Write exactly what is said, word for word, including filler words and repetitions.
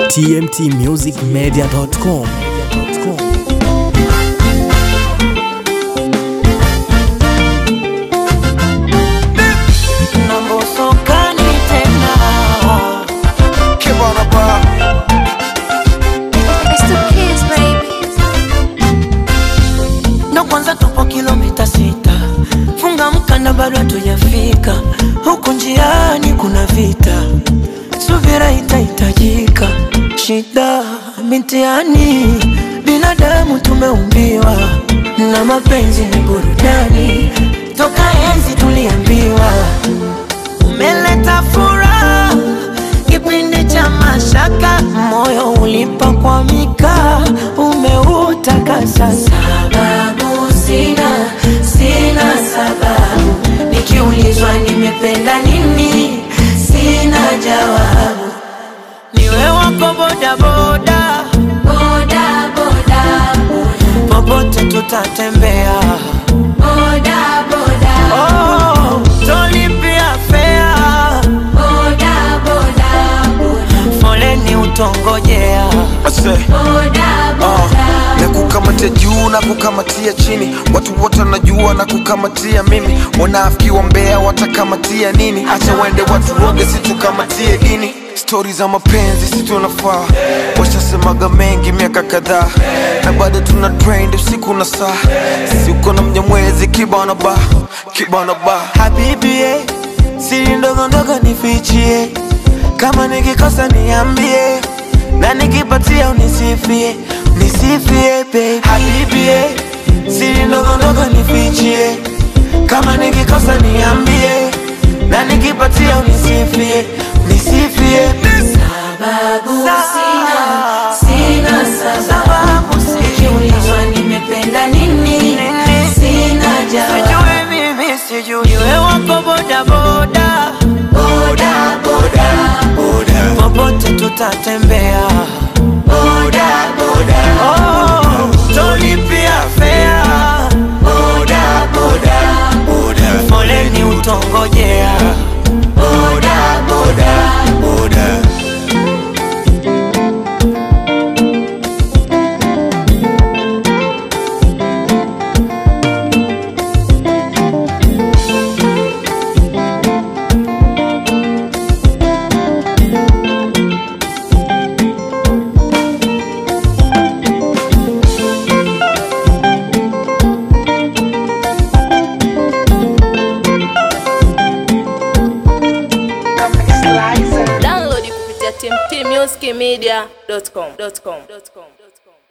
t m t music media dot com. Kilomita sita, funga mkanda bado hatujafika. Huku njiani kuna vita, subira itahitajika. Shida mitiani, binadamu tumeumbiwa, na mapenzi ni burudani, toka enzi tuliambiwa. Umeleta furaha kipindi cha mashaka, moyo ulipa kwa mika, umeutaka sasa. Sababu sina, sina sababu, nikiulizwa nimependa nini, sina jawabu. Niwe wako boda boda, boda boda, popote tutatembea, boda boda, oh, tolipia fare, boda boda, foleni utongojea, boda boda. Na kukamatia juu na kukamatia chini, watu wote wanajua na kukamatia mimi. Wanafiki wa mbea watakamatia nini? Acha wende watu roge, situkamatie dini. Story za mapenzi si tunafaa, washasemaga mengi miaka kadhaa, na bado tuna trend usiku na saa. Sisi uko na mnyamwezi kibana ba, kibana ba. Habibi eh, siri ndogo ndogo nifichie, kama nikikosa niambie, na nikipatia unisifie, nisifie baby. Habibi eh, siri ndogo ndogo nifichie, kama nikikosa niambie, na nikipatia unisifie, nisifie. Sababu sina, sina sababu, nikiulizwa nimependa nini, sina jawabu. Sijui mimi sijui. Niwe wako boda boda, boda boda, boda, popote tutatembea, boda boda, oh, tolipia fare, boda boda, boda, foleni utongojea, boda boda, boda. Download kupitia t m t music media dot com.